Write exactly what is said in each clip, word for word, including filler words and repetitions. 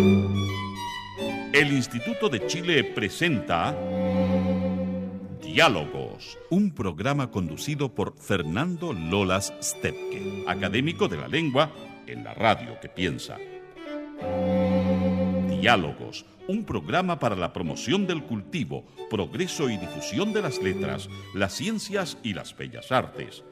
El Instituto de Chile presenta Diálogos, un programa conducido por Fernando Lolas Stepke, académico de la lengua en la radio que piensa. Diálogos, un programa para la promoción del cultivo, progreso y difusión de las letras, las ciencias y las bellas artes.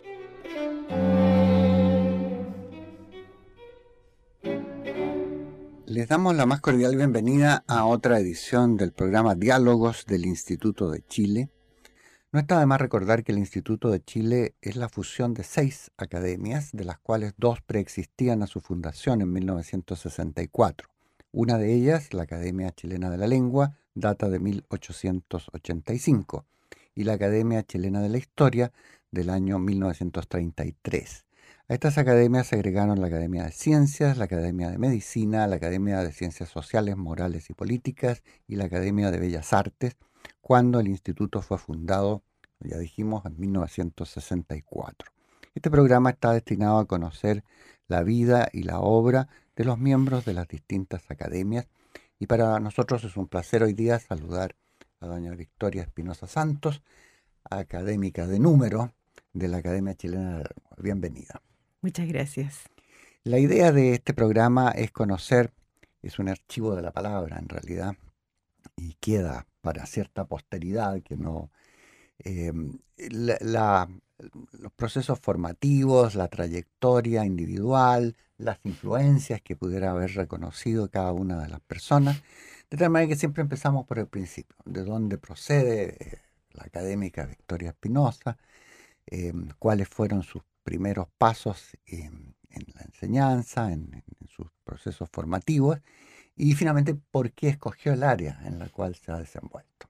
Les damos la más cordial bienvenida a otra edición del programa Diálogos del Instituto de Chile. No está de más recordar que el Instituto de Chile es la fusión de seis academias, de las cuales dos preexistían a su fundación en mil novecientos sesenta y cuatro. Una de ellas, la Academia Chilena de la Lengua, data de mil ochocientos ochenta y cinco, y la Academia Chilena de la Historia del año mil novecientos treinta y tres. A estas academias se agregaron la Academia de Ciencias, la Academia de Medicina, la Academia de Ciencias Sociales, Morales y Políticas y la Academia de Bellas Artes, cuando el instituto fue fundado, ya dijimos, en mil novecientos sesenta y cuatro. Este programa está destinado a conocer la vida y la obra de los miembros de las distintas academias, y para nosotros es un placer hoy día saludar a doña Victoria Espinosa Santos, académica de número de la Academia Chilena de la Lengua. Bienvenida. Muchas gracias. La idea de este programa es conocer, es un archivo de la palabra en realidad, y queda para cierta posteridad que no... Eh, la, la, los procesos formativos, la trayectoria individual, las influencias que pudiera haber reconocido cada una de las personas, de tal manera que siempre empezamos por el principio, de dónde procede eh, la académica Victoria Espinosa, eh, cuáles fueron sus primeros pasos en, en la enseñanza, en, en sus procesos formativos, y finalmente por qué escogió el área en la cual se ha desenvuelto.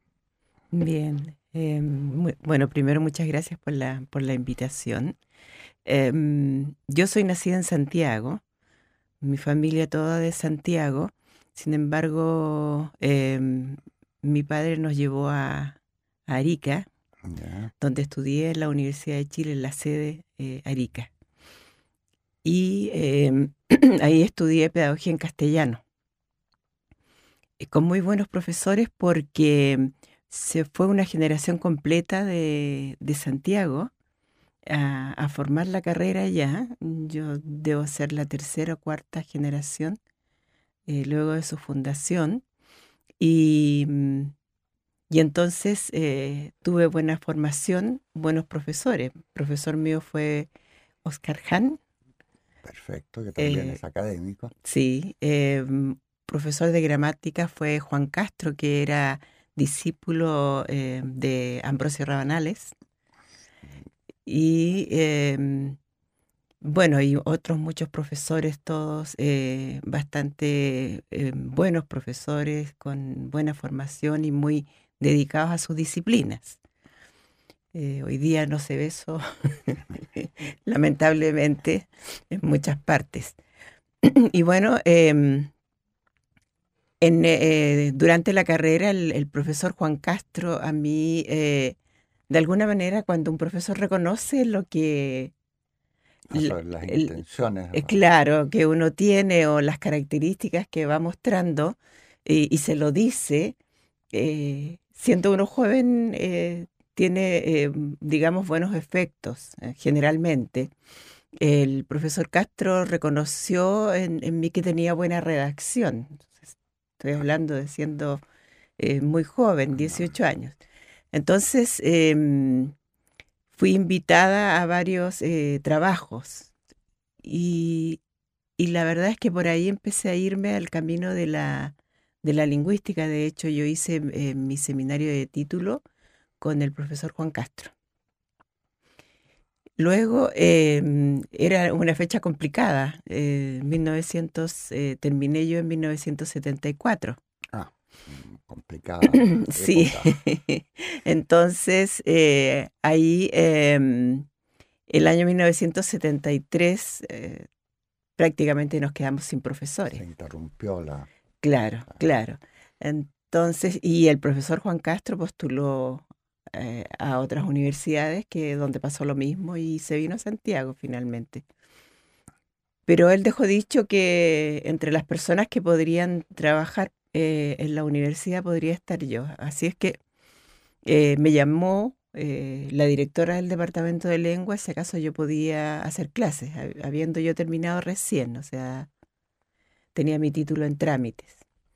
Bien, eh, muy, bueno, primero muchas gracias por la, por la invitación. Eh, yo soy nacida en Santiago, mi familia toda de Santiago, sin embargo, eh, mi padre nos llevó a, a Arica, yeah. donde estudié en la Universidad de Chile, en la sede eh, Arica. Y eh, ahí estudié pedagogía en castellano, con muy buenos profesores porque se fue una generación completa de, de Santiago a, a formar la carrera allá. Yo debo ser la tercera o cuarta generación eh, luego de su fundación. Y, y entonces eh, tuve buena formación, buenos profesores. El profesor mío fue Oscar Hahn. Perfecto, que también eh, es académico. Sí, eh, profesor de gramática fue Juan Castro, que era discípulo eh, de Ambrosio Rabanales. Y eh, bueno, y otros muchos profesores, todos eh, bastante eh, buenos profesores, con buena formación y muy dedicados a sus disciplinas. Eh, hoy día no se ve eso, lamentablemente, en muchas partes. Y bueno, eh, en, eh, durante la carrera el, el profesor Juan Castro a mí, eh, de alguna manera, cuando un profesor reconoce lo que... Sobre las el, intenciones. Eh, claro, que uno tiene o las características que va mostrando eh, y se lo dice, eh, siendo uno joven, eh, tiene, eh, digamos, buenos efectos, eh, generalmente. El profesor Castro reconoció en, en mí que tenía buena redacción. Estoy hablando de siendo eh, muy joven, dieciocho años. Entonces, eh, fui invitada a varios eh, trabajos y, y la verdad es que por ahí empecé a irme al camino de la, de la lingüística. De hecho, yo hice eh, mi seminario de título con el profesor Juan Castro. Luego, eh, era una fecha complicada. Eh, mil novecientos, eh, terminé yo en mil novecientos setenta y cuatro. Ah, complicada. Sí. Entonces, eh, ahí, eh, el año mil novecientos setenta y tres, eh, prácticamente nos quedamos sin profesores. Se interrumpió la... Claro, la... claro. Entonces, y el profesor Juan Castro postuló Eh, a otras universidades que donde pasó lo mismo y se vino a Santiago finalmente. pero él dejó dicho que entre las personas que podrían trabajar eh, en la universidad podría estar yo. Así es que eh, me llamó eh, la directora del departamento de lengua, si acaso yo podía hacer clases, hab- habiendo yo terminado recién, o sea, tenía mi título en trámites.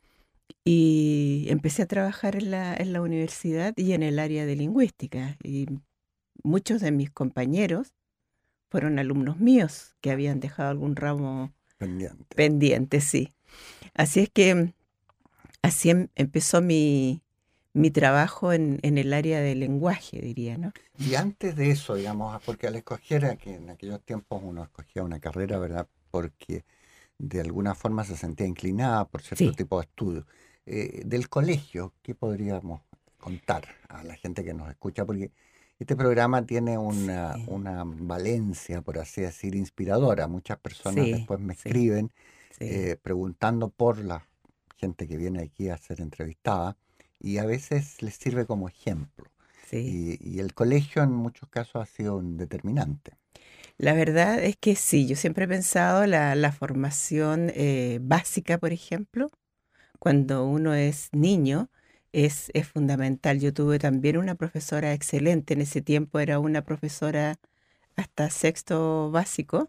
Y empecé a trabajar en la, en la universidad y en el área de lingüística. Y muchos de mis compañeros fueron alumnos míos que habían dejado algún ramo Pendiente. pendiente, sí. Así es que así em- empezó mi, mi trabajo en, en el área del lenguaje, diría, ¿no? Y antes de eso, digamos, porque al escoger, que en aquellos tiempos uno escogía una carrera, ¿verdad? Porque de alguna forma se sentía inclinada por cierto Sí. tipo de estudios. Eh, del colegio, ¿qué podríamos contar a la gente que nos escucha? Porque este programa tiene una, Sí, una valencia, por así decir, inspiradora. Muchas personas sí, después me sí, escriben sí, eh, preguntando por la gente que viene aquí a ser entrevistada y a veces les sirve como ejemplo. sí. Y, y el colegio en muchos casos ha sido un determinante. La verdad es que sí, yo siempre he pensado la, la formación eh, básica, por ejemplo, cuando uno es niño, es, es fundamental. Yo tuve también una profesora excelente, en ese tiempo era una profesora hasta sexto básico,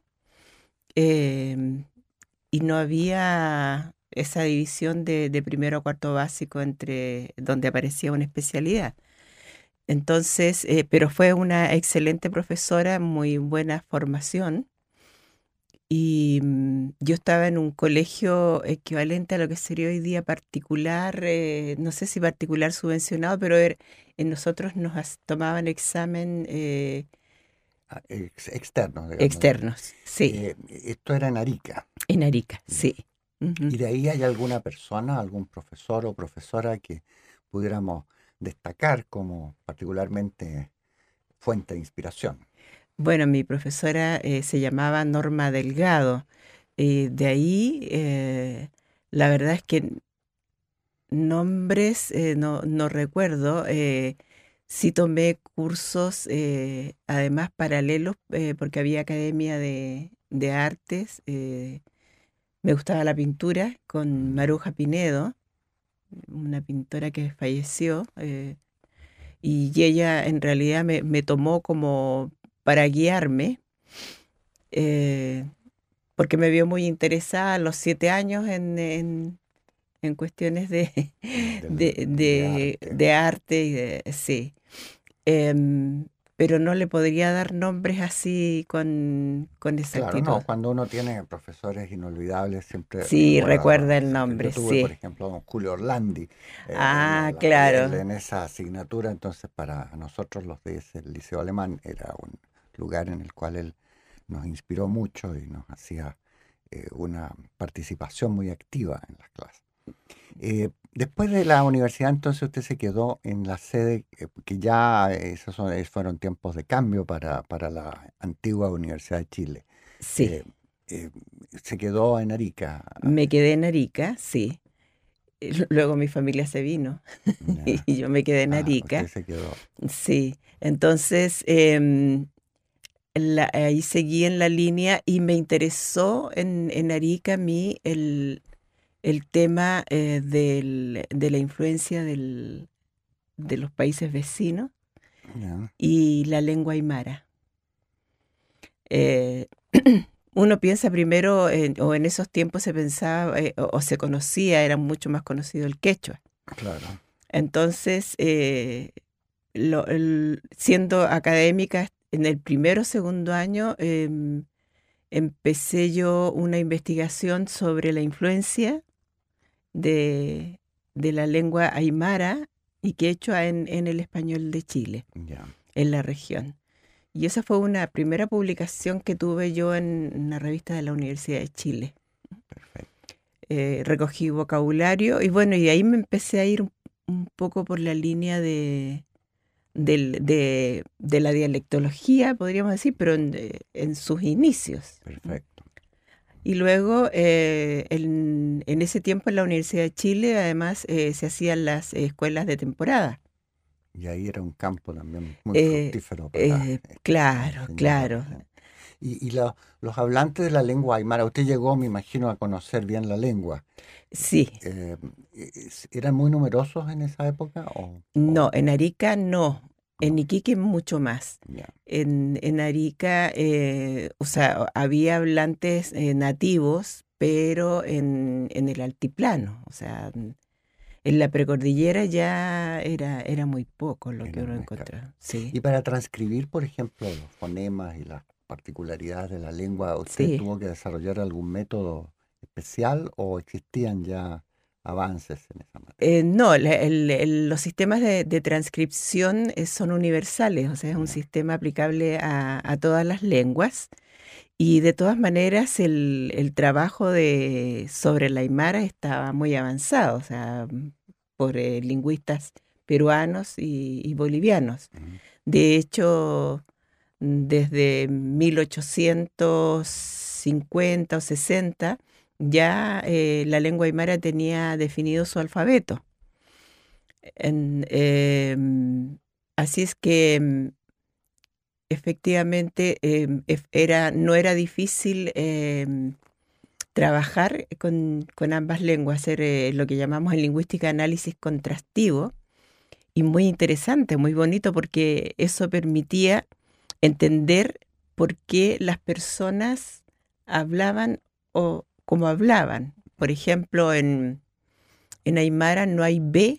em, y no había esa división de, de primero a cuarto básico entre donde aparecía una especialidad. Entonces, eh, pero fue una excelente profesora, muy buena formación. Y mm, yo estaba en un colegio equivalente a lo que sería hoy día particular, eh, no sé si particular subvencionado, pero er- en nosotros nos as- tomaban examen eh, Ah, ex- externos, digamos. externos, sí, Eh, esto era en Arica. en Arica, Ya. sí. Ujú. ¿Y de ahí hay alguna persona, algún profesor o profesora que pudiéramos destacar como particularmente fuente de inspiración? Bueno, mi profesora eh, se llamaba Norma Delgado. Y de ahí, eh, la verdad es que nombres eh, no, no recuerdo. Eh, sí tomé cursos, eh, además paralelos, eh, porque había academia de, de artes. Eh, me gustaba la pintura con Ya. Maruja Pinedo, una pintora que falleció. Eh, y ella en realidad me, me tomó como para guiarme. eh, Porque me vio muy interesada a los siete años en, en, en cuestiones de, Del, de, de de, arte. de arte y de, sí. Em, pero no le podría dar nombres así con, con Claro, no, exactitud. cuando uno tiene profesores inolvidables siempre Sí, recuerda, recuerda ¿no? el Esa- yo nombre, tuve, por sí. ejemplo, a don Julio Orlandi eh, en, Ah, el- él claro, en esa asignatura, entonces para nosotros los de ese liceo alemán era un lugar en el cual él nos inspiró mucho y nos hacía eh, una participación muy activa en las clases. Eh, después de la universidad, entonces usted se quedó en la sede, eh, que ya esos son- eh, fueron tiempos de cambio para, para la antigua Universidad de Chile. sí. Eh, eh, Se quedó en Arica. Me quedé en Arica, sí. Eh, Luego mi familia se vino Ya. y yo me quedé en Ah, usted Arica, se quedó. sí. Entonces, em, la- ahí seguí en la línea y me interesó en, en Arica a mí el, el tema eh, del- de la influencia del- de los países vecinos Ya, y la lengua aymara. Eh, Uno piensa primero, en- o en esos tiempos se pensaba, eh, o, o se conocía, era mucho más conocido el quechua. claro. Entonces, eh, lo- el- siendo académica en el primero o segundo año, em, empecé yo una investigación sobre la influencia de, de la lengua aymara y quechua en, en el español de Chile, Ya, en la región. Y esa fue una primera publicación que tuve yo en una revista de la Universidad de Chile. perfecto. Eh, recogí vocabulario y bueno, y ahí me empecé a ir un, un poco por la línea de, del- de, de la dialectología, podríamos decir, pero en, eh, en sus inicios. Perfecto. Y luego, eh, en, en ese tiempo en la Universidad de Chile, además, eh, se hacían las eh, escuelas de temporada. Y ahí era un campo también muy Eh, fructífero para eh, eh, claro, enseñar a la claro. gente. Y, y lo- los hablantes de la lengua aymara, usted llegó, me imagino, a conocer bien la lengua. Sí, Eh, es- ¿Eran muy numerosos en esa época? O, o- no, en Arica no, en no, Iquique mucho más. ya, En, en Arica, eh, o sea, había hablantes eh, nativos, pero en, en el altiplano, o sea, en la precordillera ya era, era muy poco lo que eran uno muy escasos. encontraba. Sí, Y para transcribir, por ejemplo, los fonemas y las particularidades de la lengua, ¿usted sí. tuvo que desarrollar algún método especial o existían ya avances en esa materia? Eh, no, la- el- el- los sistemas de, de transcripción eh, son universales, o sea, es un Ya, sistema aplicable a, a todas las lenguas. Y de todas maneras, el, el trabajo de, sobre la Aymara estaba muy avanzado, o sea, mm, por eh, lingüistas peruanos y, y bolivianos. ujú, De hecho, mm, desde mil ochocientos cincuenta o sesenta, ya eh, la lengua aymara tenía definido su alfabeto. En, em, así es que mm, efectivamente em, ef- era, no era difícil em, trabajar con, con ambas lenguas, hacer eh, lo que llamamos en lingüística análisis contrastivo, y muy interesante, muy bonito, porque eso permitía entender por qué las personas hablaban o como hablaban. Por ejemplo, en, en Aymara no hay B,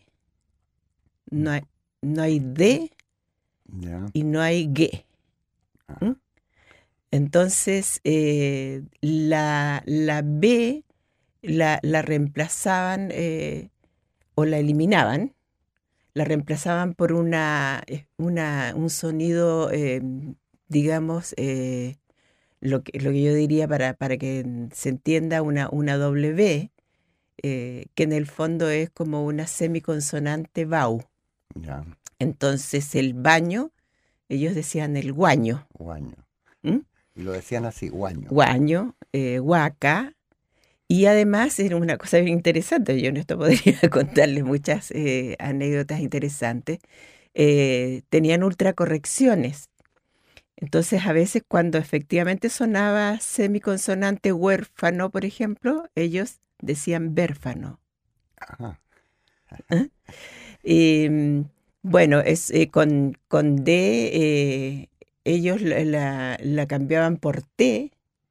no hay, no hay D ya, y no hay G. ¿M? ah, Entonces, eh, la, la B la, la reemplazaban eh, o la eliminaban, la reemplazaban por una, eh, una, un sonido, eh, digamos, eh, lo que, lo que yo diría para, para que se entienda una, una W, eh, que en el fondo es como una semiconsonante vau. ya, Entonces el baño, ellos decían el guaño. guaño. ¿M? Y lo decían así, guaño. Guaño, eh, huaca. Y además era una cosa bien interesante, yo en esto podría contarles muchas eh, anécdotas interesantes. Eh, tenían ultracorrecciones. Entonces, a veces cuando efectivamente sonaba semiconsonante huérfano, por ejemplo, ellos decían bérfano. Ajá, ¿Eh? Y, mm, bueno, es, eh, con, con D, eh, ellos la, la- la cambiaban por T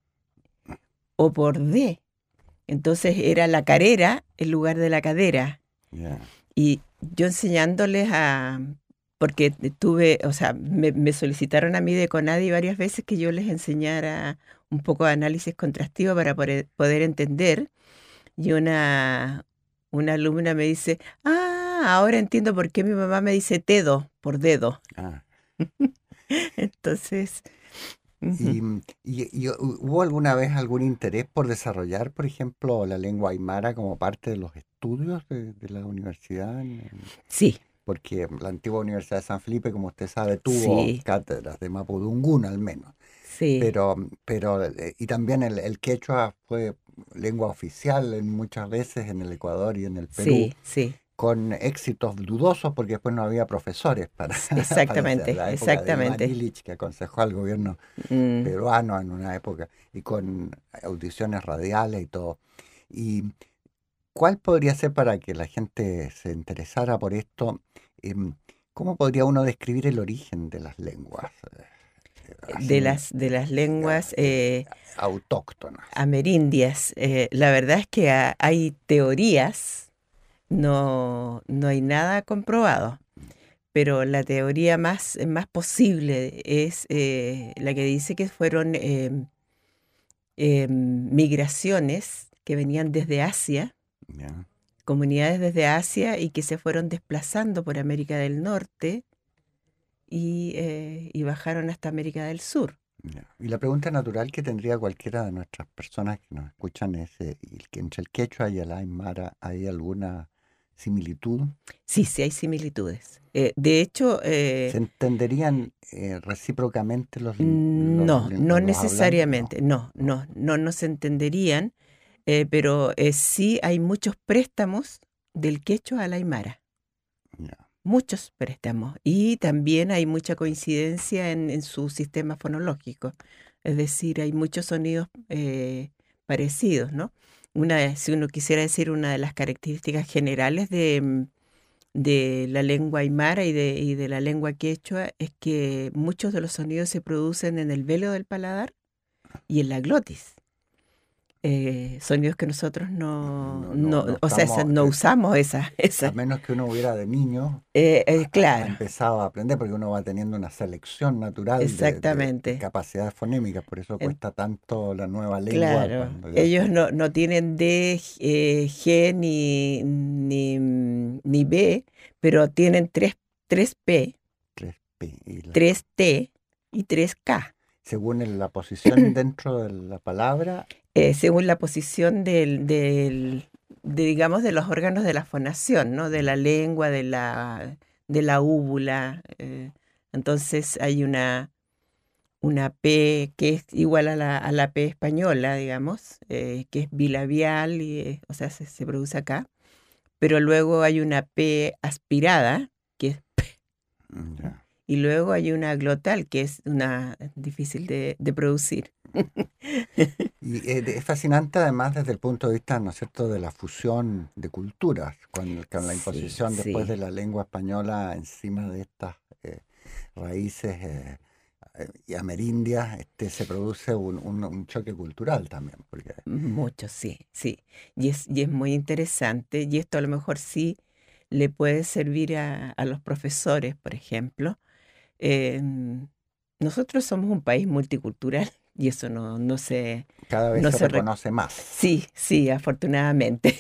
o por D. Entonces era la carera en lugar de la cadera. ya, Y yo enseñándoles a, porque tuve, o sea, me, me solicitaron a mí de CONADI varias veces que yo les enseñara un poco de análisis contrastivo para poder, poder entender. Y una, una alumna me dice, ah, ahora entiendo por qué mi mamá me dice dedo, por dedo. ah. Entonces, ¿Y, ujú. mm, y- y hu- hubo alguna vez algún interés por desarrollar, por ejemplo, la lengua aymara como parte de los estudios de, de la universidad? en- en- Sí, Porque la antigua Universidad de San Felipe, como usted sabe, tuvo sí, cátedras de Mapudungún al menos. sí, Pero, pero eh, y también el, el quechua fue lengua oficial en muchas veces en el Ecuador y en el Perú, sí, sí, con éxitos dudosos porque después no había profesores para, s- para hacer. exactamente, La época de Iván exactamente. Illich, que aconsejó al gobierno Mm. peruano en una época, y con audiciones radiales y todo. ¿Y cuál podría ser para que la gente se interesara por esto? em, ¿Cómo podría uno describir el origen de las lenguas? Eh, de Así, las, de las ya, lenguas eh, eh, autóctonas. amerindias. Eh, la verdad es que ha- hay teorías, no, no hay nada comprobado, pero la teoría más, más posible es eh, la que dice que fueron em, em, migraciones que venían desde Asia, Ya, comunidades desde Asia y que se fueron desplazando por América del Norte y, eh, y bajaron hasta América del Sur. ya. Y la pregunta natural que tendría cualquiera de nuestras personas que nos escuchan es, eh, ¿y que entre el quechua y el aymara hay alguna similitud? Sí, sí hay similitudes. Eh, de hecho, eh, ¿Se entenderían eh, recíprocamente los, lin- los, no, lin- no los hablantes? No, necesariamente, no, no. no, no, no se entenderían, eh, pero eh, sí hay muchos préstamos del quechua al aymara, Ya, muchos préstamos, y también hay mucha coincidencia en, en su sistema fonológico. Es decir, hay muchos sonidos eh, parecidos, ¿no? Una, de- si uno quisiera decir una de las características generales de, mm, de la lengua aymara y de, y de la lengua quechua es que muchos de los sonidos se producen en el velo del paladar y en la glotis. Eh, sonidos que nosotros no, No, no, no, no o sea, esa- estamos, no eh, usamos esa, a esa. menos que uno hubiera de niño Eh, eh, ha, ha claro, empezado a aprender, porque uno va teniendo una selección natural de, de- de exactamente. capacidades fonémicas, por eso En- cuesta tanto la nueva lengua claro, cuando ya ellos se... no, no tienen D, eh, G ni, ni, mm, ni B, pero tienen tres, tres P, tres P, y la- tres T y tres K, según el- la posición dentro de la palabra, eh, según la posición del, del, de, digamos, de los órganos de la fonación, ¿no? De la lengua, de la, de la úvula. eh. Entonces hay una, una P que es igual a la, a la P española, digamos, eh, que es bilabial, y, eh, o sea, se, se produce acá. Pero luego hay una P aspirada, que es P, mm, ya. y luego hay una glotal, que es una difícil de, de producir. Y eh, de- es fascinante además desde el punto de vista, ¿no es cierto?, de la fusión de culturas, con, con la Sí, imposición después de sí, la lengua española encima de estas eh, raíces eh, eh, y amerindias, este, se produce un, un- un choque cultural también, porque mucho, sí, sí. Y es, y es muy interesante, y esto a lo mejor sí le puede servir a, a los profesores, por ejemplo. Em, Nosotros somos un país multicultural y eso no, no se, cada vez no se se re- reconoce más. Sí, sí, afortunadamente.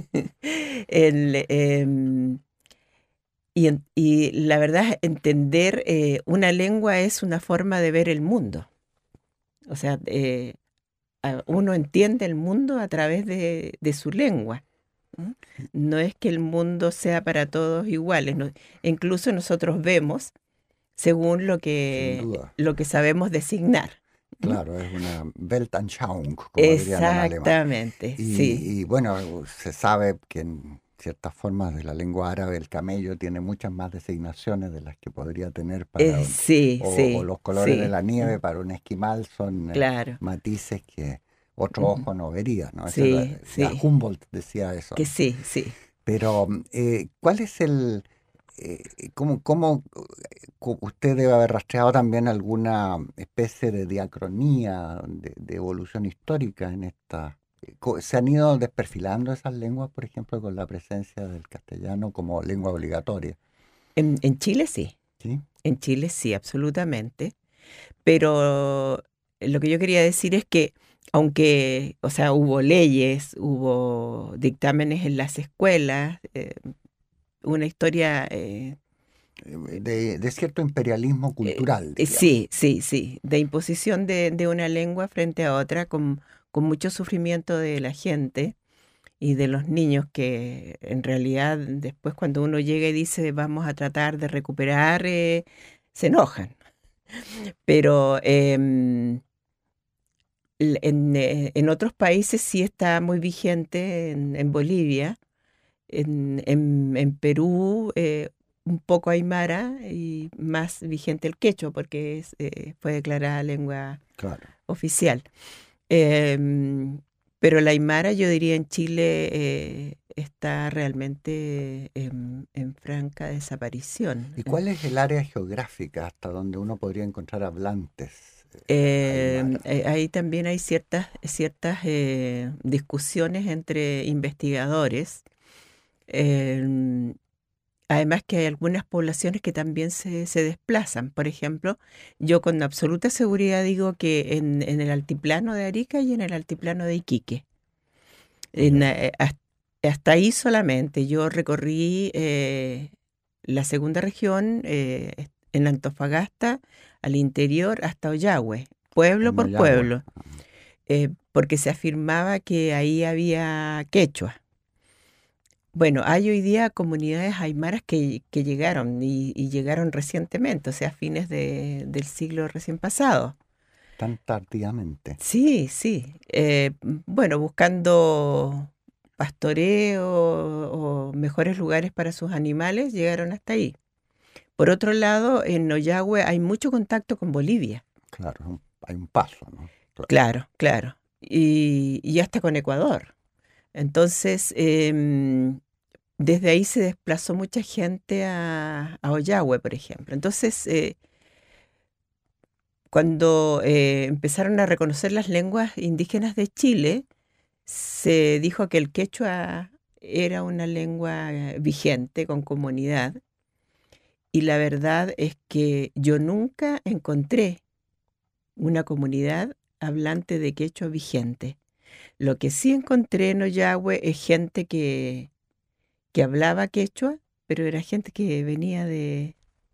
El, em, y, en- y la verdad, entender eh, una lengua es una forma de ver el mundo. O sea, eh, a- uno entiende el mundo a través de, de su lengua. ¿No? No es que el mundo sea para todos iguales. No- incluso nosotros vemos según lo Sin que, duda. lo que sabemos designar. ¿M? Claro, es una Weltanschauung, como dirían en alemán. Exactamente, sí. Y, y, bueno, se sabe que en ciertas formas de la lengua árabe el camello tiene muchas más designaciones de las que podría tener para Eh, un- sí, o, o sí, los colores de sí. la nieve Mm, para un esquimal son eh, claro. matices que otro Ujú. ojo no vería, ¿no? Esa era- Sí, ya sí. Humboldt decía eso, Que ¿no? sí, sí. Pero, eh, ¿cuál es el, eh, cómo, cómo, eh, cu- usted debe haber rastreado también alguna especie de diacronía, de, de evolución histórica en esta? eh, co- ¿Se han ido desperfilando esas lenguas, por ejemplo, con la presencia del castellano como lengua obligatoria? En, en Chile sí. ¿Sí? En Chile sí, absolutamente. Pero lo que yo quería decir es que, aunque, o sea, hubo leyes, hubo dictámenes en las escuelas, eh, una historia, eh, Eh, De, de cierto imperialismo eh, cultural, eh, diríamos. sí, sí, sí, de imposición de, de una lengua frente a otra, con, con mucho sufrimiento de la gente y de los niños que en realidad después cuando uno llega y dice vamos a tratar de recuperar, eh, se enojan. Pero em, l- en, eh, en otros países sí está muy vigente, en, en Bolivia, en, en- en Perú eh, un poco aymara y más vigente el quechua porque es, eh, fue declarada lengua Claro. oficial. Em, pero la aymara yo diría en Chile eh, está realmente en, en franca desaparición. ¿Y Eh, cuál es el área geográfica hasta donde uno podría encontrar hablantes eh, em, aymara? eh, ahí también hay ciertas, ciertas eh, discusiones entre investigadores. Em, Además que hay algunas poblaciones que también se, se desplazan. Por ejemplo, yo con absoluta seguridad digo que en, en el altiplano de Arica y en el altiplano de Iquique. En, Ya. eh, has- hasta ahí solamente. Yo recorrí eh, la segunda región eh, est- en Antofagasta, al interior, hasta Ollagüe, pueblo En por Moyagua. pueblo, eh, porque se afirmaba que ahí había quechua. Bueno, hay hoy día comunidades aymaras que, que llegaron y, y llegaron recientemente, o sea, a fines de- del siglo recién pasado. Tan tardíamente. Sí, sí. Eh, m- bueno, buscando pastoreo o mejores lugares para sus animales, llegaron hasta ahí. Por otro lado, en Ollagüe hay mucho contacto con Bolivia. Claro, hay un paso, ¿no? Claro, Claro, claro. Y, y hasta con Ecuador. Entonces, em, desde ahí se desplazó mucha gente a, a Ollagüe, por ejemplo. Entonces, eh, cuando eh, empezaron a reconocer las lenguas indígenas de Chile, se dijo que el quechua era una lengua eh, vigente con comunidad. Y la verdad es que yo nunca encontré una comunidad hablante de quechua vigente. Lo que sí encontré en Ollagüe es gente que, que hablaba quechua, pero era gente que venía de,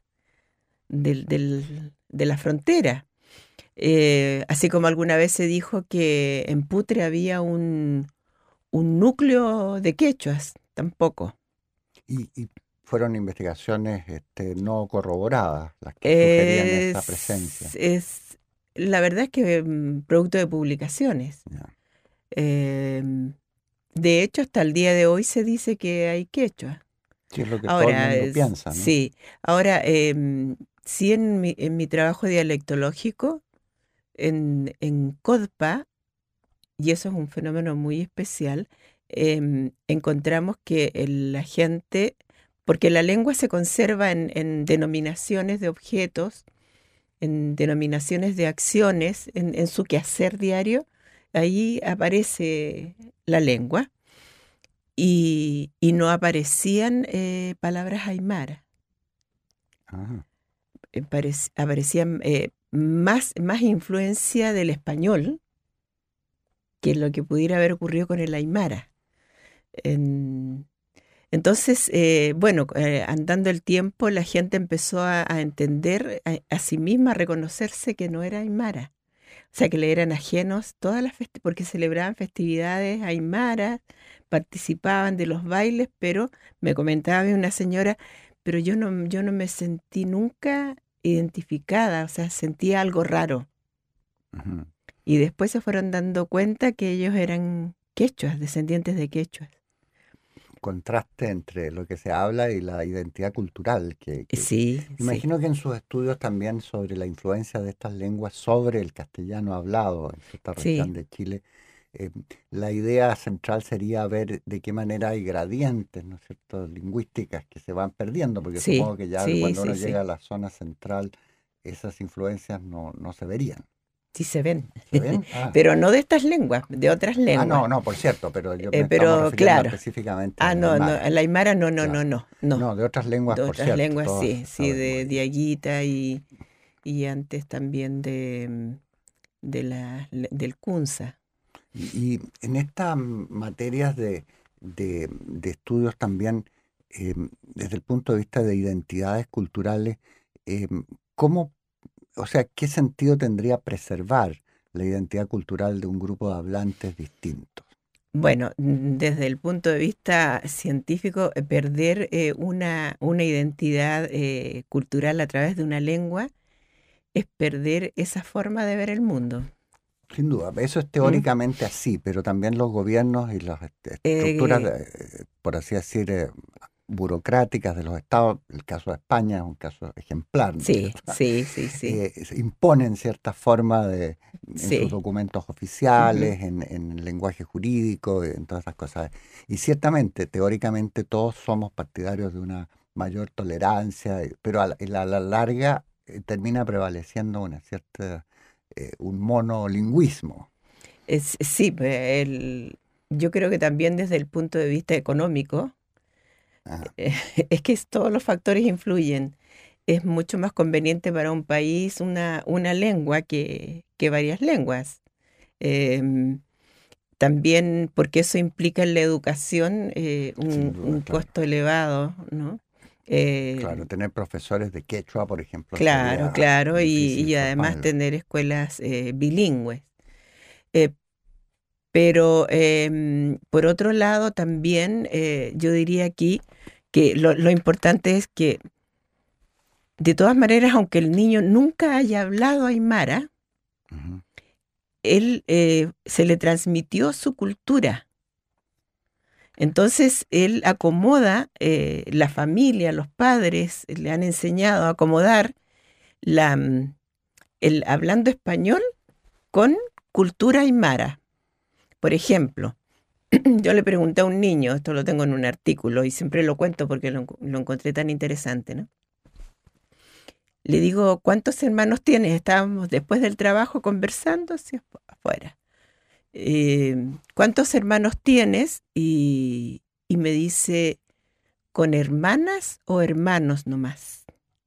del- del- de la frontera. Eh, así como alguna vez se dijo que en Putre había un, un núcleo de quechuas, tampoco. y, y fueron investigaciones este, no corroboradas las que sugerían esa presencia. Es, es, la verdad es que mm, producto de publicaciones. Ya. Em, de hecho, hasta el día de hoy se dice que hay quechua. Sí, es lo que todo el Ahora, mundo es, piensa, ¿no? sí, ahora, em, sí en mi, en mi trabajo dialectológico, en, en CODPA, y eso es un fenómeno muy especial, em, encontramos que el- la gente, porque la lengua se conserva en, en denominaciones de objetos, en denominaciones de acciones, en, en su quehacer diario, ahí aparece la lengua y, y no aparecían eh, palabras aymara, Ah, eh, parec- aparecían eh, más, más influencia del español que lo que pudiera haber ocurrido con el aymara. En- entonces, eh, bueno, eh, andando el tiempo, la gente empezó a, a entender a, a sí misma, a reconocerse que no era aymara. O sea, que le eran ajenos todas las festividades, porque celebraban festividades aymaras, participaban de los bailes, pero me comentaba una señora, pero yo no, yo no me sentí nunca identificada, o sea, sentía algo raro. ujú. Y después se fueron dando cuenta que ellos eran quechuas, descendientes de quechuas. Contraste entre lo que se habla y la identidad cultural. Que, Y que- sí, sí, Imagino que en sus estudios también sobre la influencia de estas lenguas sobre el castellano hablado en cierta sí, región de Chile, eh, la idea central sería ver de qué manera hay gradientes, ¿no es cierto?, lingüísticas que se van perdiendo, porque sí, supongo que ya sí, cuando sí, uno llega sí. a la zona central, esas influencias no, no se verían. Sí se ven, ¿Se ven? Ah. pero no de estas lenguas, de otras Ah, lenguas. no, no, por cierto, pero yo Eh, me estamos pero refiriendo claro, específicamente ah, al no, no, Aymara. la aymara no, no, no, Claro. no, no. No, de otras lenguas, De por otras cierto, lenguas todos sí, sí, sabemos. de Y, Diaguita y, y antes también de, mm, de la, le- del Kunza. y en estas materias de, de- de estudios también, eh, desde el punto de vista de identidades culturales, eh, ¿cómo, o sea, qué sentido tendría preservar la identidad cultural de un grupo de hablantes distintos? Bueno, mm, desde el punto de vista científico, eh, perder eh, una, una identidad eh, cultural a través de una lengua es perder esa forma de ver el mundo. Sin duda, eso es ¿Mm? teóricamente así, pero también los gobiernos y las est- estructuras, Eh, de- por así decir, eh, burocráticas de los estados, el caso de España es un caso ejemplar, ¿no es sí, cierto? sí, sí, sí, Eh, se imponen cierta forma de, en sus sí. documentos Ujú. oficiales, en, en el lenguaje jurídico, en todas esas cosas. Y ciertamente, teóricamente, todos somos partidarios de una mayor tolerancia, eh, pero a la, y la- a la larga eh, termina prevaleciendo una cierta, eh, un monolingüismo. Es, sí, pe- el- yo creo que también desde el punto de vista económico, Ah, eh, es que es- todos los factores influyen. Es mucho más conveniente para un país una, una lengua que, que varias lenguas. Em, También porque eso implica en la educación eh, sin un, duda, un claro. costo elevado, ¿no? Eh, Claro, tener profesores de quechua, por ejemplo, claro, sería claro, y, difícil y además formarlo. tener escuelas eh, bilingües. Eh, pero em, por otro lado, también eh, yo diría aquí que lo, lo importante es que, de todas maneras, aunque el niño nunca haya hablado aymara, Ujú. él eh, se le transmitió su cultura. Entonces él acomoda, eh, la familia, los padres le han enseñado a acomodar la, mm, el hablando español con cultura aymara. Por ejemplo, yo le pregunté a un niño, esto lo tengo en un artículo y siempre lo cuento porque lo, lo encontré tan interesante, ¿no? Le digo, ¿cuántos hermanos tienes? Estábamos después del trabajo conversando así afuera. Eh, ¿cuántos hermanos tienes? Y, y me dice, ¿con hermanas o hermanos nomás?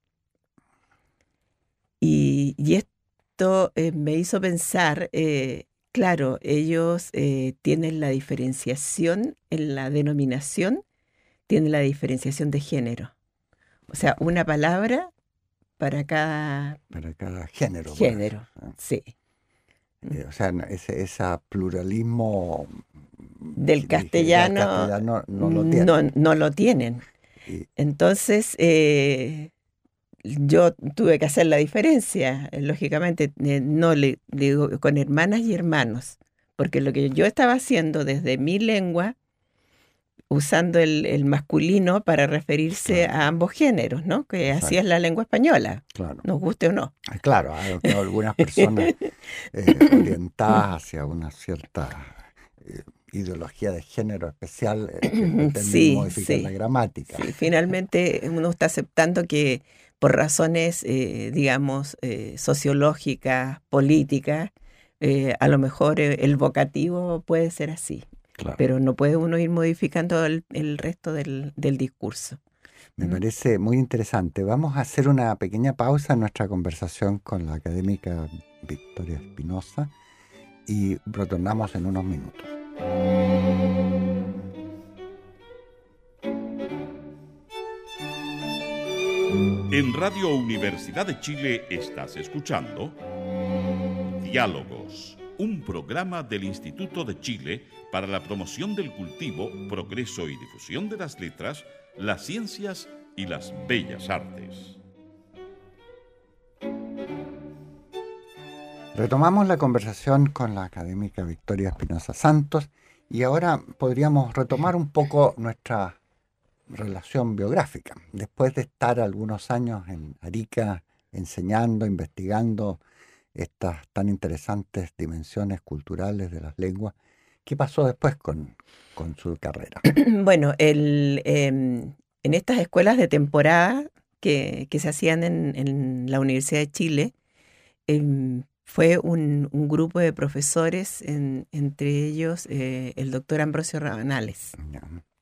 Y, y esto eh, me hizo pensar, eh, claro, ellos eh, tienen la diferenciación en la denominación, tienen la diferenciación de género. O sea, una palabra para cada Para cada género. género, Por eso, sí. eh, o sea, ese, ese pluralismo Del castellano, castellano castellano no lo tiene. no, no lo tienen. Y, Entonces, eh, yo tuve que hacer la diferencia, eh, lógicamente, eh, no le, le digo con hermanas y hermanos, porque lo que yo estaba haciendo desde mi lengua, usando el, el masculino para referirse Claro. a ambos géneros, ¿no? Que Exacto. así es la lengua española, claro. nos guste o no. Ah, Claro, hay que algunas personas eh, orientadas hacia una cierta eh, ideología de género especial eh, que pretenden Sí, modificar sí. la gramática. Sí, finalmente uno está aceptando que por razones, eh, digamos, eh, sociológicas, políticas, eh, a lo mejor eh, el vocativo puede ser así, Claro. pero no puede uno ir modificando el, el resto del, del discurso. Me ¿Mm? parece muy interesante. Vamos a hacer una pequeña pausa en nuestra conversación con la académica Victoria Espinosa y retornamos en unos minutos. En Radio Universidad de Chile estás escuchando Diálogos, un programa del Instituto de Chile para la promoción del cultivo, progreso y difusión de las letras, las ciencias y las bellas artes. Retomamos la conversación con la académica Victoria Espinosa Santos y ahora podríamos retomar un poco nuestra relación biográfica. Después de estar algunos años en Arica enseñando, investigando estas tan interesantes dimensiones culturales de las lenguas, ¿qué pasó después con, con su carrera? Bueno, el, eh, en estas escuelas de temporada que, que se hacían en, en la Universidad de Chile, eh, fue un, un grupo de profesores, en, entre ellos eh, el doctor Ambrosio Rabanales. Ya.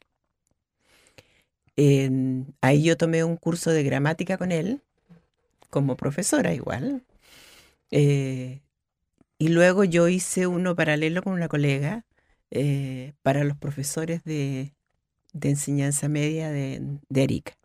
Eh, ahí yo tomé un curso de gramática con él, como profesora igual. Eh, y luego yo hice uno paralelo con una colega eh, para los profesores de, de enseñanza media de, de Arica.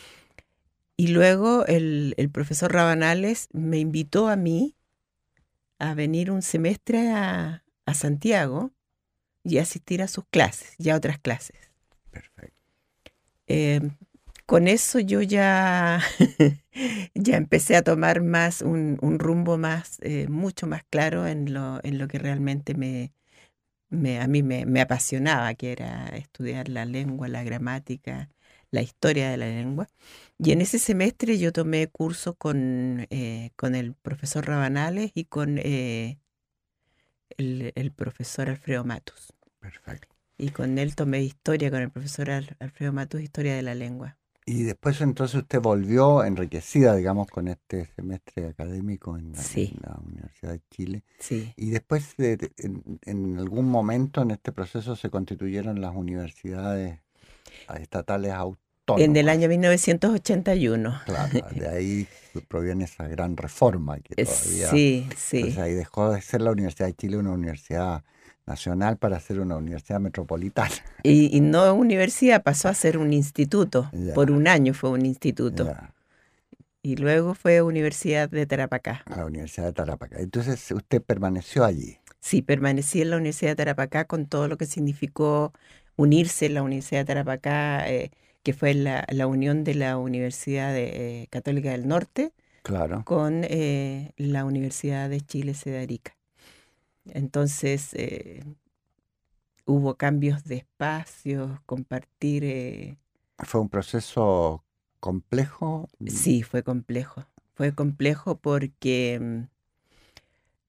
Y luego el, el profesor Rabanales me invitó a mí a venir un semestre a, a Santiago y asistir a sus clases y a otras clases. Perfecto. Eh, con eso yo ya, ya empecé a tomar más un, un rumbo más, eh, mucho más claro en lo, en lo que realmente me, me, a mí me, me apasionaba, que era estudiar la lengua, la gramática, la historia de la lengua. Y en ese semestre yo tomé cursos con, eh, con el profesor Rabanales y con eh, el, el profesor Alfredo Matus. Perfecto. Y con él tomé historia, con el profesor Al- Alfredo Matus, historia de la lengua. Y después entonces usted volvió enriquecida, digamos, con este semestre académico en la, Sí. en la Universidad de Chile. Sí. Y después, de, de- en, en algún momento en este proceso se constituyeron las universidades estatales autónomas. En el año mil novecientos ochenta y uno. Claro, de ahí proviene esa gran reforma que Eh, todavía... Sí, Entonces sí. ahí dejó de ser la Universidad de Chile una universidad nacional para ser una universidad metropolitana. Y, y no universidad, pasó a ser un instituto. Ya. Por un año fue un instituto. Ya, Y luego fue Universidad de Tarapacá. a la Universidad de Tarapacá. Entonces usted permaneció allí. Sí, permanecí en la Universidad de Tarapacá con todo lo que significó unirse en la Universidad de Tarapacá, eh, que fue la, la unión de la Universidad de, eh, Católica del Norte Claro. con eh, la Universidad de Chile, sede de Arica. Entonces eh, hubo cambios de espacios, compartir. eh, Fue un proceso complejo. Sí, fue complejo. Fue complejo porque mm,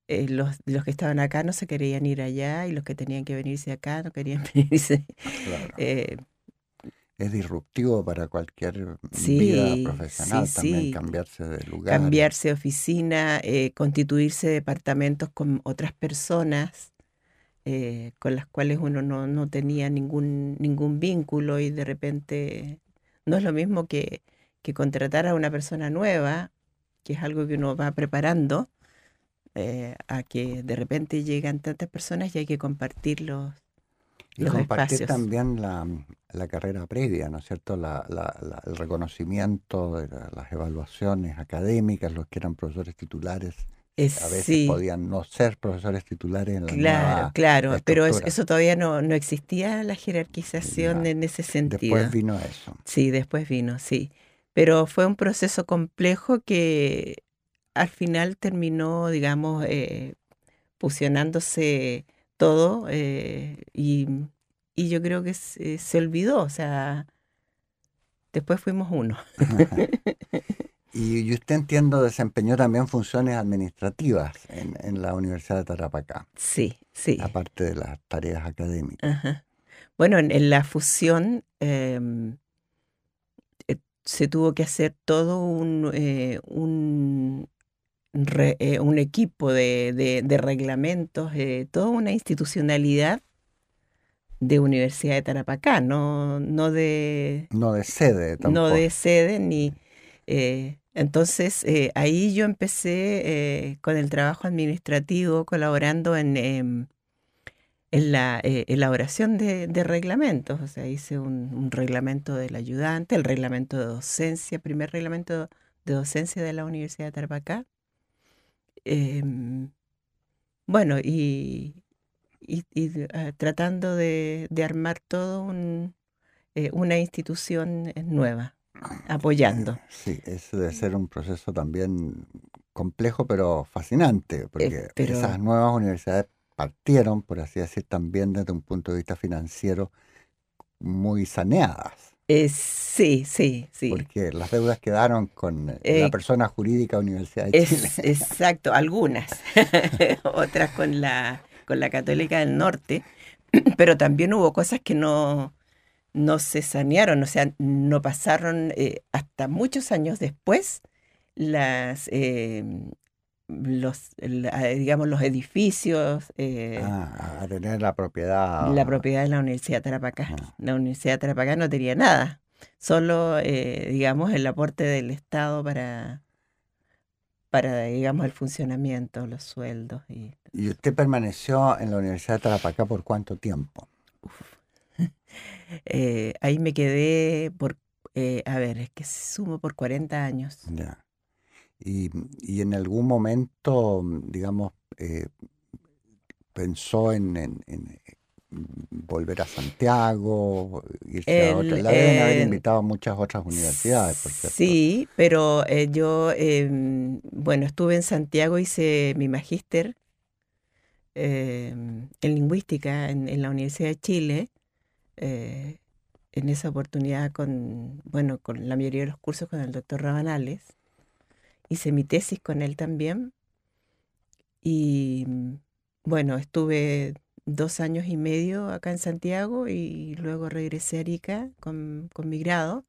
eh, los, los que estaban acá no se querían ir allá y los que tenían que venirse acá no querían venirse. Claro. Eh, Es disruptivo para cualquier vida sí, sí, profesional también sí. cambiarse de lugar. Cambiarse de oficina, eh, constituirse departamentos con otras personas eh, con las cuales uno no, no tenía ningún, ningún vínculo y de repente no es lo mismo que, que contratar a una persona nueva, que es algo que uno va preparando, eh, a que de repente llegan tantas personas y hay que compartir los, Y los compartir espacios. también la, la carrera previa, ¿no es cierto? La, la- la- el reconocimiento de la- las evaluaciones académicas, los que eran profesores titulares, Es, a veces sí, podían no ser profesores titulares en la claro, nueva claro, pero es- estructura. eso todavía no, no existía la jerarquización Ya. en ese Después sentido. vino eso. Sí, después vino, sí. Pero fue un proceso complejo que al final terminó, digamos, eh, fusionándose todo eh, y, y yo creo que se, se olvidó, o sea, después fuimos uno. Y, y usted, entiendo, desempeñó también funciones administrativas en, en la Universidad de Tarapacá, Sí, sí. aparte de las tareas académicas. Ajá. Bueno, en, en la fusión em, eh, se tuvo que hacer todo un, eh, un, re- eh, un equipo de, de- de reglamentos, eh, toda una institucionalidad de Universidad de Tarapacá, no, no de, No de sede no tampoco. de sede ni... eh, entonces eh, ahí yo empecé eh, con el trabajo administrativo, colaborando en, em, en la eh, elaboración de, de reglamentos. O sea, hice un, un reglamento del ayudante, el reglamento de docencia, primer reglamento de docencia de la Universidad de Tarapacá. Em, bueno, y, y- y de- ah, tratando de, de armar todo un, eh, una institución eh, nueva, Eh, apoyando. sí, ese debe ser un proceso también complejo, pero fascinante, Eh, porque esas pero nuevas universidades partieron, por así decir, también desde un punto de vista financiero muy saneadas, eh, sí, sí, sí. porque las deudas quedaron con eh, la Eh, persona jurídica Universidad de Chile. es exacto, algunas, otras con la, con la Católica del Norte, pero también hubo cosas que no, no se sanearon, o sea, no pasaron eh, hasta muchos años después las, eh, los, la- digamos, los edificios, eh, Ah, a tener la la propiedad. propiedad de la Universidad de Tarapacá. Ah, La Universidad de Tarapacá no tenía nada, solo, eh, digamos, el aporte del Estado para, para, digamos, el funcionamiento, los sueldos y... ¿y usted permaneció en la Universidad de Tarapacá por cuánto tiempo? Eh, ahí me quedé por, eh, a ver, es que sumo por cuarenta años. Ya. Y, y en algún momento, digamos, eh, pensó en, en- en, eh, volver a Santiago, irse a otra. El, La deben haber eh, invitado a muchas otras universidades, por cierto. sí, pero eh, yo, em, bueno, estuve en Santiago, hice mi magíster em, en lingüística en, en la Universidad de Chile. eh, en esa oportunidad con, bueno, con la mayoría de los cursos con el doctor Rabanales. Hice mi tesis con él también. Y mm, bueno, estuve dos años y medio acá en Santiago y luego regresé a Arica con, con mi grado.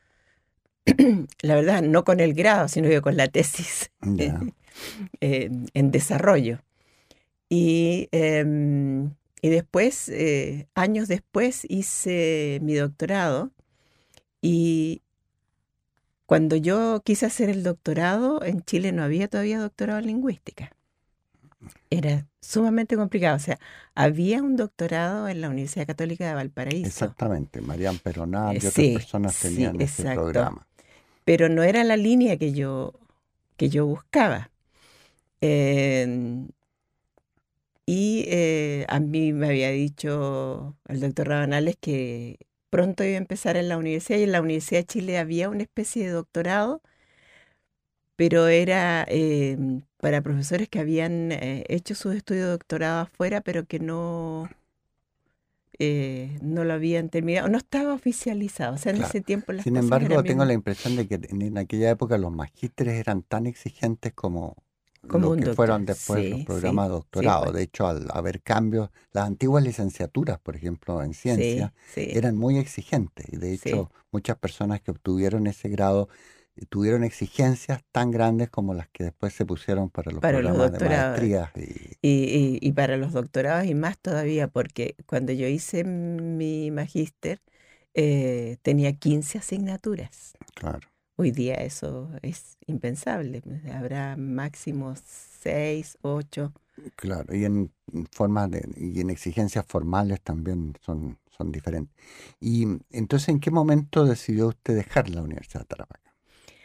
La verdad, no con el grado, sino que con la tesis Ya. eh, en desarrollo. Y, em, y después, eh, años después, hice mi doctorado. Y cuando yo quise hacer el doctorado, en Chile no había todavía doctorado en lingüística. Era sumamente complicado. O sea, había un doctorado en la Universidad Católica de Valparaíso. Exactamente. Marian Peronat Eh, y otras sí, personas sí, tenían ese exacto. programa. Pero no era la línea que yo, que yo buscaba. Eh, y eh, a mí me había dicho el doctor Rabanales que pronto iba a empezar en la universidad y en la Universidad de Chile había una especie de doctorado, pero era eh, para profesores que habían eh, hecho sus estudios de doctorado afuera, pero que no, eh, no lo habían terminado, no estaba oficializado. O sea, en Claro. ese tiempo las Sin cosas embargo, eran tengo bien... la impresión de que en en aquella época los magísteres eran tan exigentes como Como lo un que doctor. fueron después los Sí, programas sí, de sí, doctorado. pues. De hecho, al haber cambios, las antiguas licenciaturas, por ejemplo, en ciencia, Sí, sí, eran muy exigentes. Y de sí. hecho, muchas personas que obtuvieron ese grado eh, tuvieron exigencias tan grandes como las que después se pusieron para los Para los programas de doctorados. maestrías. Y, Y, y, y para los doctorados y más todavía, porque cuando yo hice mi magíster, eh, tenía quince asignaturas. claro, Hoy día eso es impensable. Habrá máximo seis, ocho. claro. Y en formas de, y en exigencias formales también son, son diferentes. Y entonces, ¿en qué momento decidió usted dejar la Universidad de Tarapacá?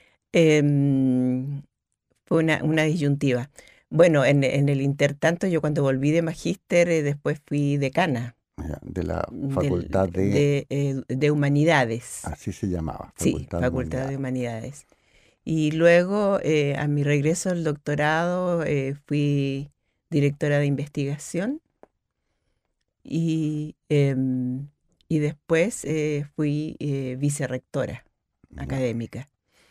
Em, Fue una, una disyuntiva. Bueno, en, en el intertanto, yo cuando volví de magíster, eh, después fui decana Ya, de la del- Facultad de, de, eh, de Humanidades. así se llamaba, Sí, Facultad de Facultad de Humanidades. Humanidades. Y luego, eh, a mi regreso al doctorado, eh, fui directora de investigación y, em, y después eh, fui eh, vicerrectora Ya, académica.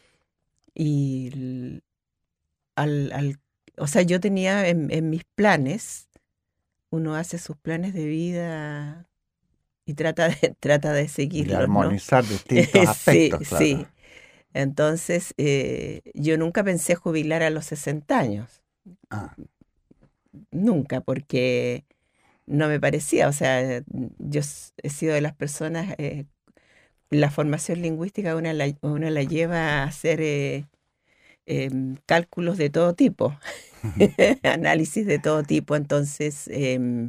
Y l- al, al- o sea, yo tenía en, en mis planes, uno hace sus planes de vida y trata de, trata de de seguirlos, ¿no? armonizar distintos Sí, aspectos, claro. sí. Entonces, eh, yo nunca pensé jubilar a los sesenta años, Ah, nunca, porque no me parecía, o sea, yo s- he sido de las personas, eh, la formación lingüística una la, uno la lleva a hacer eh, em, cálculos de todo tipo, análisis de todo tipo, entonces em,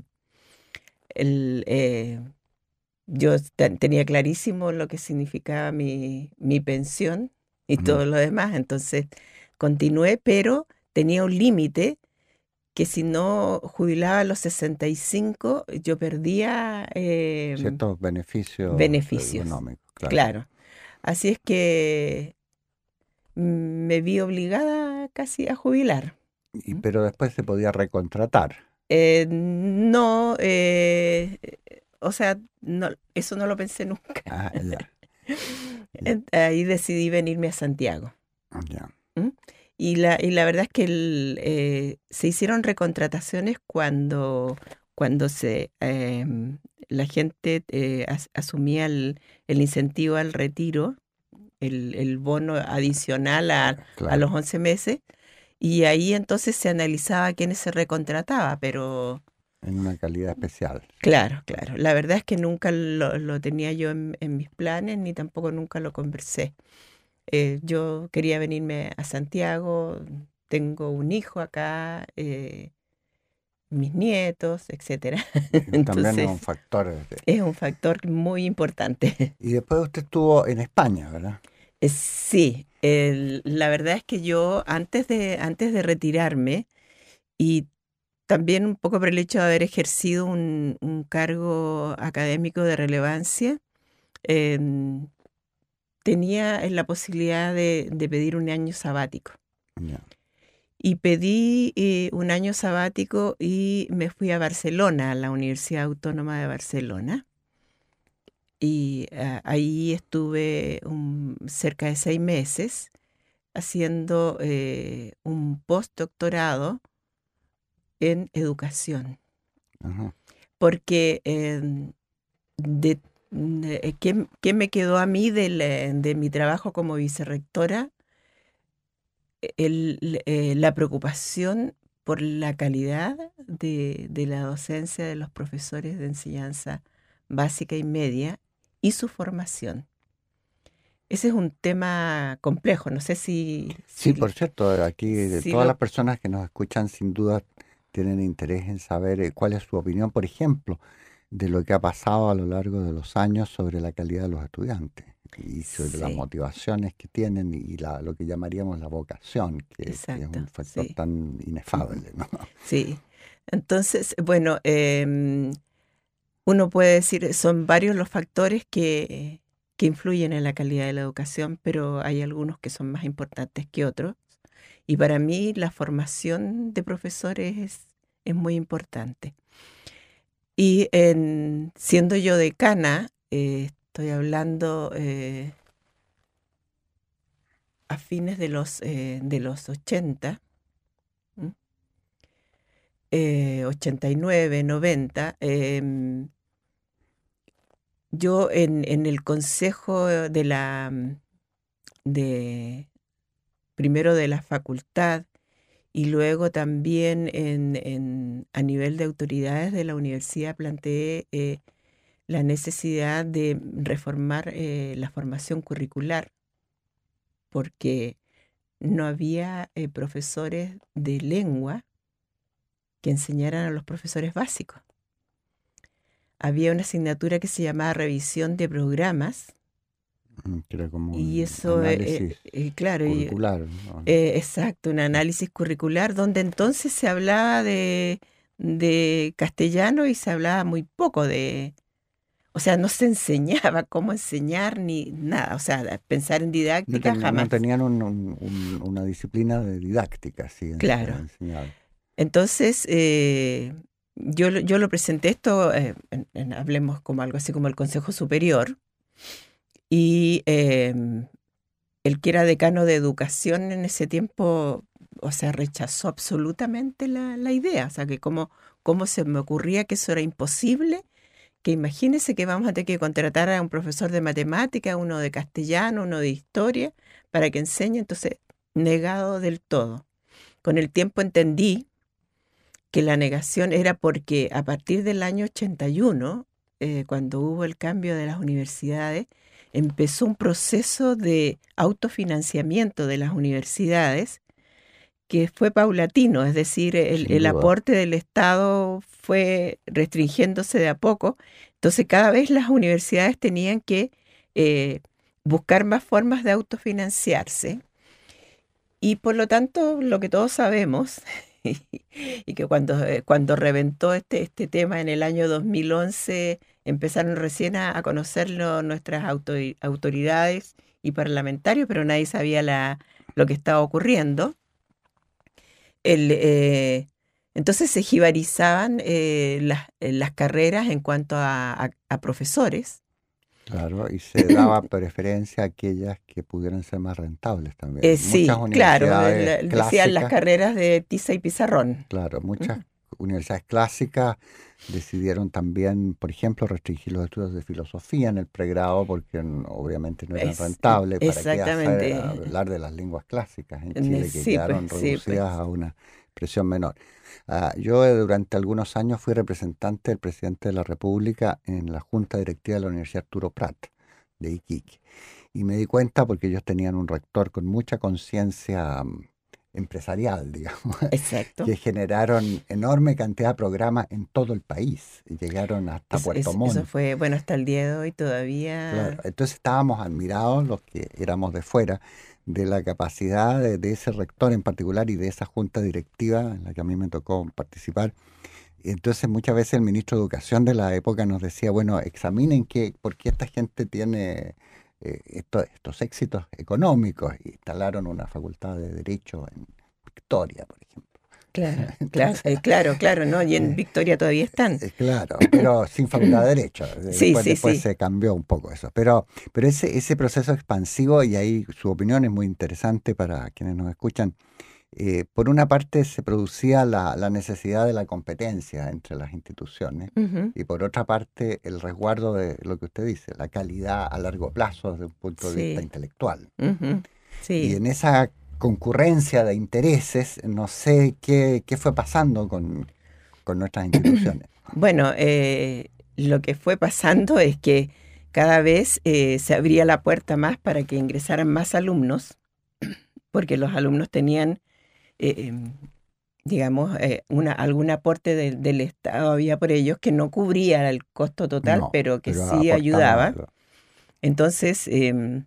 el, eh, yo te- tenía clarísimo lo que significaba mi, mi pensión y ujú. todo lo demás, entonces continué, pero tenía un límite que si no jubilaba a los sesenta y cinco, yo perdía em, Ciertos beneficios beneficios, ergonómicos, claro. claro. Así es que mm, me vi obligada casi a jubilar. Y, ¿Mm? pero después se podía recontratar. Eh, no, eh, o sea, no, eso no lo pensé nunca. Ah, ya, ya, En- Ahí decidí venirme a Santiago. ya. ¿M? Y la, y la verdad es que el, eh, se hicieron recontrataciones cuando, cuando se, em, la gente eh, as- asumía el, el incentivo al retiro, el, el bono adicional a, a los Claro, once meses, y ahí entonces se analizaba quiénes se recontrataba, pero en una calidad especial. claro, claro, la verdad es que nunca lo, lo tenía yo en, en mis planes, ni tampoco nunca lo conversé. Eh, yo quería venirme a Santiago, tengo un hijo acá, eh, mis nietos, etcétera. Y también es Entonces, un factor. de- es un factor muy importante. Y después usted estuvo en España, ¿verdad? Eh, Sí, el- la verdad es que yo antes de, antes de retirarme y también un poco por el hecho de haber ejercido un, un cargo académico de relevancia, em, tenía la posibilidad de, de pedir un año sabático. Ya, Y pedí eh, un año sabático y me fui a Barcelona, a la Universidad Autónoma de Barcelona. Y ah, ahí estuve un- cerca de seis meses haciendo eh, un postdoctorado en educación. ajá, Porque em, de, de- ¿qué, qué me quedó a mí del, eh, de mi trabajo como vicerrectora? el- eh, la preocupación por la calidad de, de la docencia de los profesores de enseñanza básica y media y su formación. Ese es un tema complejo, no sé si, sí, si, por cierto, aquí de si todas las lo... personas que nos escuchan sin duda tienen interés en saber eh, cuál es su opinión, por ejemplo, de lo que ha pasado a lo largo de los años sobre la calidad de los estudiantes y sobre las Sí, motivaciones que tienen y la, lo que llamaríamos la vocación, que, que es un exacto, factor sí. tan Ujú, inefable, ¿no? sí. Entonces, bueno, em, uno puede decir, son varios los factores que, que influyen en la calidad de la educación, pero hay algunos que son más importantes que otros. Y para mí la formación de profesores es, es muy importante. Y en, siendo yo decana, eh, estoy hablando eh, a fines de los, eh, de los ochenta, ¿m? eh, ochenta y nueve, noventa, eh, yo en, en el consejo de la, de, primero de la facultad y luego también en, en, a nivel de autoridades de la universidad planteé eh, la necesidad de reformar eh, la formación curricular, porque no había eh, profesores de lengua que enseñaran a los profesores básicos. Había una asignatura que se llamaba revisión de programas. Que era como Y un eso, eh, análisis eh, claro, y, curricular, ¿no? eh, exacto, un análisis curricular donde entonces se hablaba de, de castellano y se hablaba muy poco de, o sea, no se enseñaba cómo enseñar ni nada, o sea, pensar en No, didáctica ten- no jamás. tenían un- un- un- una disciplina de didáctica, sí, en- Claro. enseñable. Entonces, eh, yo, lo- yo lo presenté esto, eh, en- en- hablemos como algo así como el Consejo Superior, y eh, el que era decano de educación en ese tiempo, o sea, rechazó absolutamente la, la idea, o sea, que cómo, cómo se me ocurría que eso era imposible, que imagínese que vamos a tener que contratar a un profesor de matemática, uno de castellano, uno de historia, para que enseñe, entonces, negado del todo. Con el tiempo entendí que la negación era porque a partir del año ochenta y uno, eh, cuando hubo el cambio de las universidades, empezó un proceso de autofinanciamiento de las universidades que fue paulatino, es decir, el, Sin el duda. aporte del Estado fue restringiéndose de a poco. Entonces cada vez las universidades tenían que eh, buscar más formas de autofinanciarse. Y por lo tanto, lo que todos sabemos, y que cuando, eh, cuando reventó este, este tema en el año dos mil once, empezaron recién a, a conocerlo nuestras autori- autoridades y parlamentarios, pero nadie sabía la, lo que estaba ocurriendo. El, eh, entonces se jibarizaban eh, las, eh, las carreras en cuanto a, a- a profesores. Claro, y se daba preferencia a aquellas que pudieran ser más rentables también. Eh, Muchas sí, claro, universidades el- decían las clásicas, carreras de tiza y pizarrón. claro, muchas Ujú. universidades clásicas decidieron también, por ejemplo, restringir los estudios de filosofía en el pregrado porque n- obviamente no eran Es, rentables. ¿Para qué hacer, exactamente. hablar de las lenguas clásicas en Ne- Chile que Sí, pues, quedaron sí, pues. reducidas a una presión menor? Ah, yo eh, durante algunos años fui representante del presidente de la República en la junta directiva de la Universidad Arturo Prat de Iquique. Y me di cuenta porque ellos tenían un rector con mucha conciencia mm, empresarial, digamos, Exacto. que generaron enorme cantidad de programas en todo el país. Y llegaron hasta Es- Puerto es- Montt. eso fue, bueno, hasta el día de hoy Claro, todavía. entonces estábamos admirados los que éramos de fuera de la capacidad de, de ese rector en particular y de esa junta directiva en la que a mí me tocó participar. Y entonces muchas veces el ministro de Educación de la época nos decía, bueno, examinen qué, por qué esta gente tiene eh, esto- estos éxitos económicos. Y instalaron una facultad de Derecho en Victoria, por ejemplo. Claro, claro, Entonces, eh, claro, claro, ¿no? Y en eh, Victoria todavía están. eh, Claro, pero sin facultad de derecho. Eh, Sí, Después, sí, después sí. se cambió un poco eso. Pero, pero ese, ese proceso expansivo, y ahí su opinión es muy interesante para quienes nos escuchan. Eh, por una parte se producía la, la necesidad de la competencia entre las instituciones Ujú. y por otra parte el resguardo de lo que usted dice, la calidad a largo plazo desde un punto de vista Sí. intelectual. Ujú. Y Sí. en esa concurrencia de intereses, no sé qué, qué fue pasando con, con nuestras instituciones. Bueno, eh, lo que fue pasando es que cada vez eh, se abría la puerta más para que ingresaran más alumnos, porque los alumnos tenían, eh, em, digamos, eh, una, algún aporte del del Estado había por ellos que no cubría el costo total, No, pero que pero sí aportaba ayudaba. algo. Entonces, em,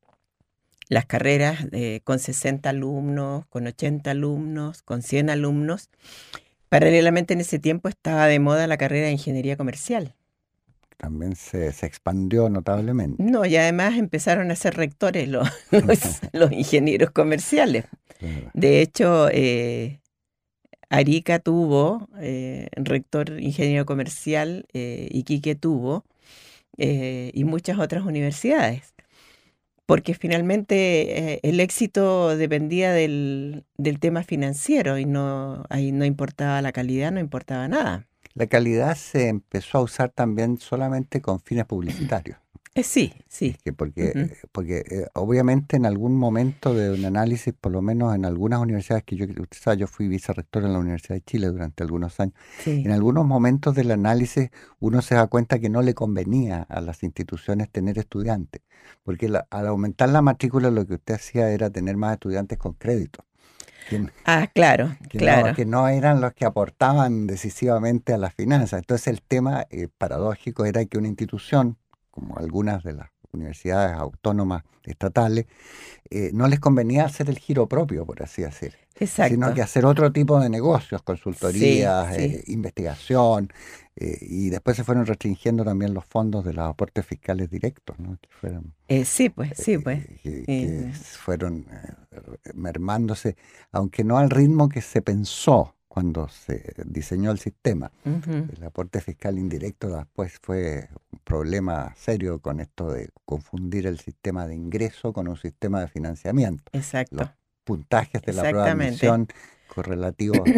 las carreras eh, con sesenta alumnos, con ochenta alumnos, con cien alumnos. Paralelamente en ese tiempo estaba de moda la carrera de ingeniería comercial. También se, se expandió notablemente. No, y además empezaron a ser rectores los, los, los ingenieros comerciales. Claro. De hecho, eh, Arica tuvo eh, rector ingeniero comercial, eh, Iquique tuvo, eh, y muchas otras universidades. porque finalmente eh, el éxito dependía del, del tema financiero y no, ahí no importaba la calidad, no importaba nada. La calidad se empezó a usar también solamente con fines publicitarios. Eh, sí, Es sí. que porque, Ujú. porque eh, obviamente en algún momento de un análisis, por lo menos en algunas universidades que yo, usted sabe, yo fui vicerrector en la Universidad de Chile durante algunos años, en Sí, algunos momentos del análisis uno se da cuenta que no le convenía a las instituciones tener estudiantes, porque la- al aumentar la matrícula lo que usted hacía era tener más estudiantes con crédito, que, ah, claro, que no, claro. que no eran los que aportaban decisivamente a las finanzas. Entonces el tema eh, paradójico era que una institución, como algunas de las universidades autónomas estatales, eh, no les convenía hacer el giro propio, por así decir, sino que Exacto. hacer otro tipo de negocios, Sí, consultorías, sí. eh, investigación, eh, y después se fueron restringiendo también los fondos de los aportes fiscales directos, ¿no? Que fueron Eh, sí, pues, sí, pues. eh, que, que Eh, fueron eh, mermándose, aunque no al ritmo que se pensó cuando se diseñó el sistema. ujú, El aporte fiscal indirecto después fue un problema serio con esto de confundir el sistema de ingreso con un sistema de financiamiento. Los exacto. puntajes de la prueba de Exactamente. admisión correlativos.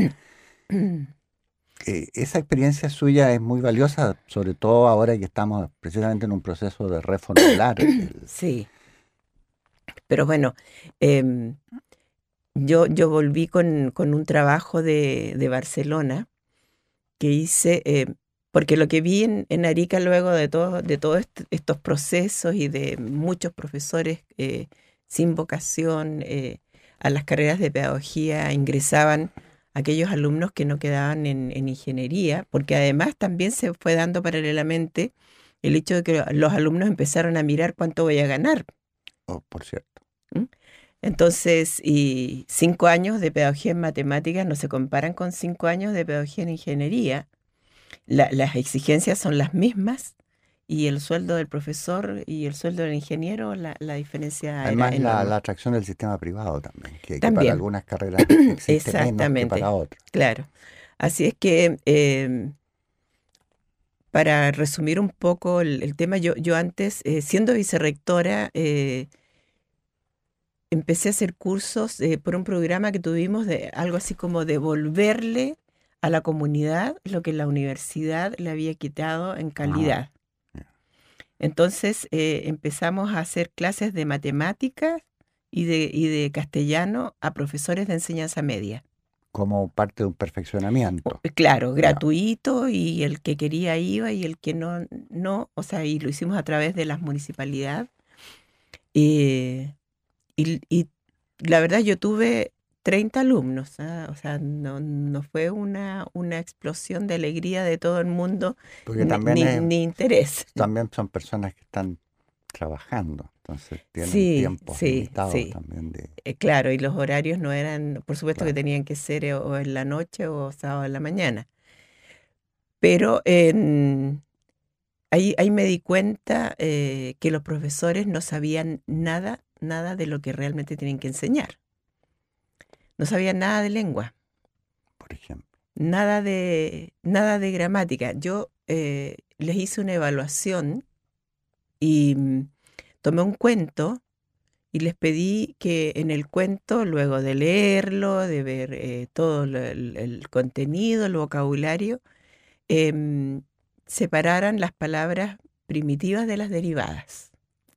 Eh, esa experiencia suya es muy valiosa, sobre todo ahora que estamos precisamente en un proceso de reformular el... Sí, pero bueno, em, yo, yo volví con, con un trabajo de, de Barcelona que hice, eh, porque lo que vi en, en Arica luego de todo, de todos est- estos procesos y de muchos profesores eh, sin vocación eh, a las carreras de pedagogía ingresaban aquellos alumnos que no quedaban en, en ingeniería, porque además también se fue dando paralelamente el hecho de que los alumnos empezaron a mirar cuánto voy a ganar. Oh, por cierto. ¿M? Entonces, y cinco años de pedagogía en matemáticas no se comparan con cinco años de pedagogía en ingeniería. La- las exigencias son las mismas y el sueldo del profesor y el sueldo del ingeniero, la, la diferencia era Además, la, la enorme. atracción del sistema privado también, que, que para También, algunas carreras existe menos que para exactamente, otras. claro. Así es que, em, para resumir un poco el, el tema, yo, yo antes, eh, siendo vicerrectora, eh, empecé a hacer cursos eh, por un programa que tuvimos de algo así como devolverle a la comunidad lo que la universidad le había quitado en Ah, calidad. ya. Entonces eh, empezamos a hacer clases de matemáticas y de, y de castellano a profesores de enseñanza media. Como parte de un O- perfeccionamiento. eh, Claro, Ya. gratuito y el que quería iba y el que no, no, o sea, y lo hicimos a través de las municipalidades. Eh, y, y la verdad yo tuve treinta alumnos, ¿ah? O sea, no, no fue una, una explosión de alegría de todo el mundo, Porque ni, también ni, es, ni interés. también son personas que están trabajando, entonces tienen Sí, tiempos sí, limitados sí. también de... Eh, claro, y los horarios no eran, por supuesto que Claro. tenían que ser eh, o en la noche o sábado en la mañana. Pero en- ahí, ahí me di cuenta eh, que los profesores no sabían nada, nada de lo que realmente tienen que enseñar. No sabían nada de lengua, Por ejemplo. nada de, nada de gramática. Yo eh, les hice una evaluación y mm, tomé un cuento y les pedí que en el cuento, luego de leerlo, de ver eh, todo lo- el, el contenido, el vocabulario, em, separaran las palabras primitivas de las derivadas.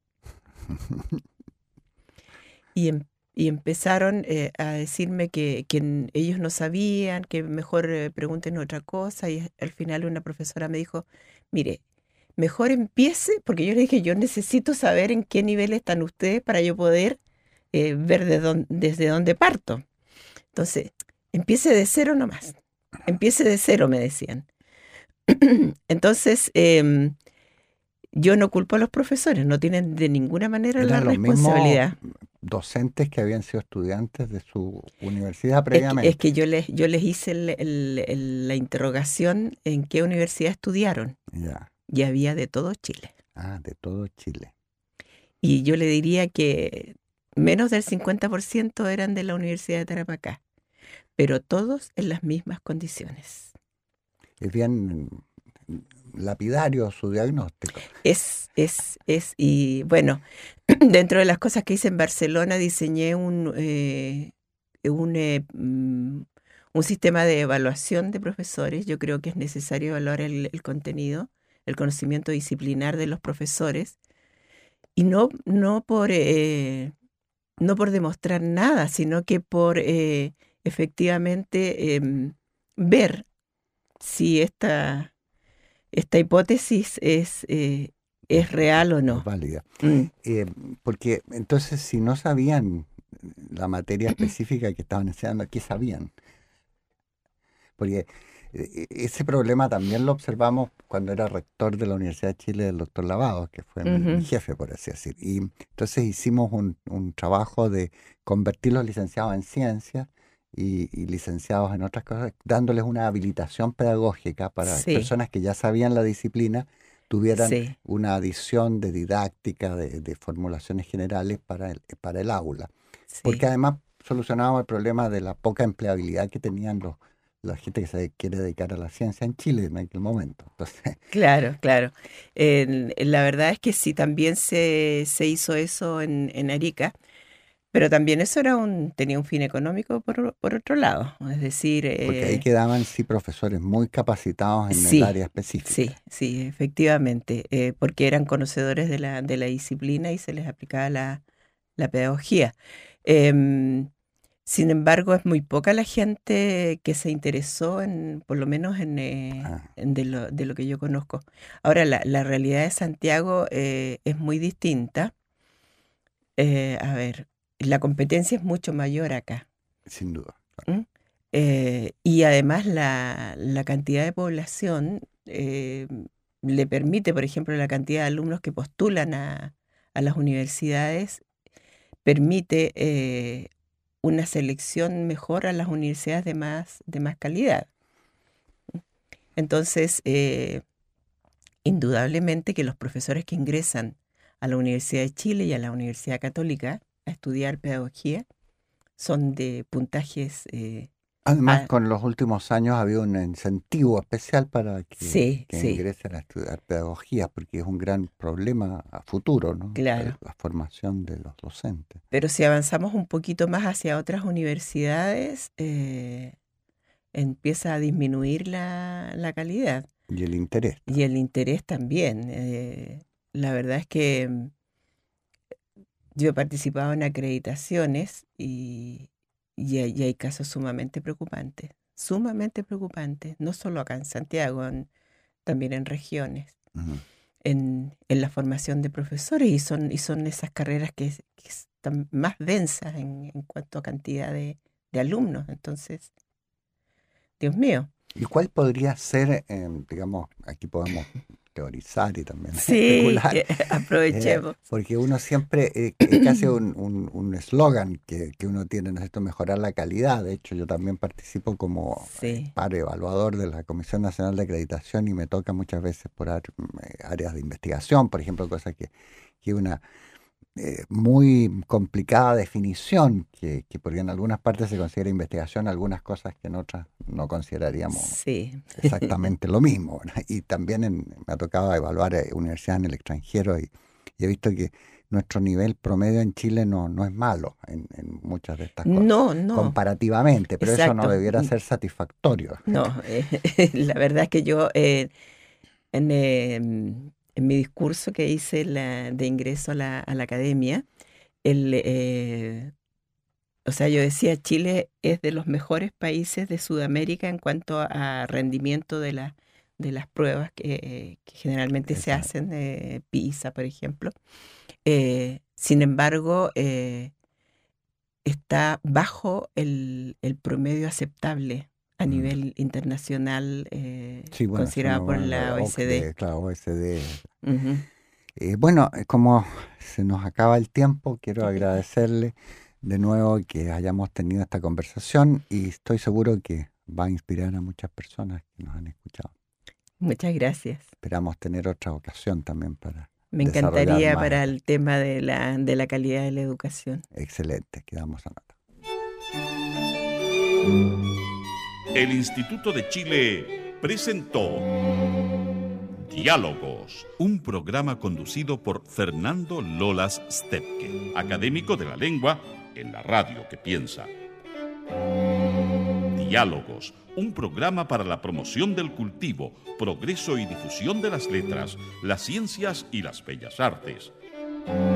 Y, em- y empezaron eh, a decirme que, que n- ellos no sabían, que mejor eh, pregunten otra cosa. Y al final una profesora me dijo, mire, mejor empiece, porque yo le dije, yo necesito saber en qué nivel están ustedes para yo poder eh, ver de dónde, desde dónde parto. Entonces, empiece de cero nomás. Empiece de cero, me decían. Entonces, em, yo no culpo a los profesores, no tienen de ninguna manera la Eran los mismos responsabilidad. docentes que habían sido estudiantes de su universidad Es que, es previamente. que yo les, yo les hice el- el- el- la interrogación en qué universidad estudiaron Ya. y había de todo Chile. Ah, de todo Chile. Y yo le diría que menos del cincuenta por ciento eran de la Universidad de Tarapacá, pero todos en las mismas condiciones. Es bien lapidario su diagnóstico. Es, es, es, y bueno, dentro de las cosas que hice en Barcelona, diseñé un, eh, un, eh, mm, un sistema de evaluación de profesores. Yo creo que es necesario evaluar el, el contenido, el conocimiento disciplinar de los profesores, y no, no por, eh, no por demostrar nada, sino que por eh, efectivamente em, ver si esta, esta hipótesis es, eh, es real o Es no. válida. Mm. Eh, porque entonces, si no sabían la materia específica que estaban enseñando, ¿qué sabían? Porque eh, ese problema también lo observamos cuando era rector de la Universidad de Chile, el doctor Lavado, que fue mi, mi Ujú. jefe, por así decir. Y entonces hicimos un, un trabajo de convertir los licenciados en ciencias y, y licenciados en otras cosas, dándoles una habilitación pedagógica para Sí, personas que ya sabían la disciplina, tuvieran sí, una adición de didáctica, de, de formulaciones generales para el, para el aula. Porque sí. además solucionábamos el problema de la poca empleabilidad que tenían los, la gente que se quiere dedicar a la ciencia en Chile en aquel momento. Entonces, Claro, claro. En- en la verdad es que sí, también se, se hizo eso en, en Arica, pero también eso era un, tenía un fin económico por, por otro lado. Es decir, porque ahí eh, quedaban sí profesores muy capacitados en el sí, área específica. sí, sí, efectivamente, eh, porque eran conocedores de la, de la disciplina y se les aplicaba la, la pedagogía. Em, Sin embargo, es muy poca la gente que se interesó en, por lo menos en, eh, Ah, en de lo, de lo que yo conozco. Ahora, la, la realidad de Santiago eh, es muy distinta. Eh, a ver, la competencia es mucho mayor acá. sin duda. ¿M? Eh, y además la, la cantidad de población eh, le permite, por ejemplo, la cantidad de alumnos que postulan a, a las universidades, permite eh, una selección mejor a las universidades de más, de más calidad. Entonces, eh, indudablemente que los profesores que ingresan a la Universidad de Chile y a la Universidad Católica a estudiar pedagogía son de puntajes... eh, Además, a- con los últimos años ha habido un incentivo especial para que, sí, que sí, ingresen a estudiar pedagogía, porque es un gran problema a futuro, ¿no? El- claro. la formación de los docentes Pero si avanzamos un poquito más hacia otras universidades, eh, empieza a disminuir la, la calidad y el interés y también. el interés también. Eh, la verdad es que mm, yo he participado en acreditaciones y, y hay, y hay casos sumamente preocupantes, sumamente preocupantes, no solo acá en Santiago, en- también en regiones, Ujú. en, en la formación de profesores y son, y son esas carreras que, es- que están más densas en, en cuanto a cantidad de, de alumnos. Entonces, Dios mío. ¿Y cuál podría ser, eh, digamos, aquí podemos teorizar y también Sí, especular, eh, aprovechemos. porque uno siempre, eh, es casi un un- un eslogan que, que uno tiene, ¿no es cierto?, mejorar la calidad. De hecho, yo también participo como eh, Sí, par evaluador de la Comisión Nacional de Acreditación y me toca muchas veces por ar- eh, áreas de investigación, por ejemplo, cosas que, que una eh, muy complicada definición, que, que porque en algunas partes se considera investigación, algunas cosas que en otras no consideraríamos sí. exactamente lo mismo, ¿verdad? Y también en- me ha tocado evaluar eh, universidades en el extranjero y, y he visto que nuestro nivel promedio en Chile no, no es malo en, en muchas de estas cosas, No, no, comparativamente, pero eso no exacto. debiera ser satisfactorio. No, eh, la verdad es que yo eh, en, eh, en mi discurso que hice la- de ingreso a la, a la academia, el, eh, o sea, yo decía, Chile es de los mejores países de Sudamérica en cuanto a rendimiento de, la- de las pruebas que, que generalmente se Esa- hacen, eh, PISA, por ejemplo. Eh, sin embargo, eh, está bajo el, el promedio aceptable a mm. nivel internacional, eh, Sí, bueno, si considerado uno por va a la la O E C D. O C D E, claro, O E C D. Ujú. Eh, bueno, eh, como se nos acaba el tiempo, quiero agradecerle de nuevo que hayamos tenido esta conversación y estoy seguro que va a inspirar a muchas personas que nos han escuchado. Muchas gracias. Esperamos tener otra ocasión también para Me desarrollar encantaría más. para el tema de la, de la calidad de la educación. Excelente, quedamos a nota. El Instituto de Chile presentó Diálogos, un programa conducido por Fernando Lolas Stepke, académico de la lengua en la radio que piensa. Diálogos, un programa para la promoción del cultivo, progreso y difusión de las letras, las ciencias y las bellas artes.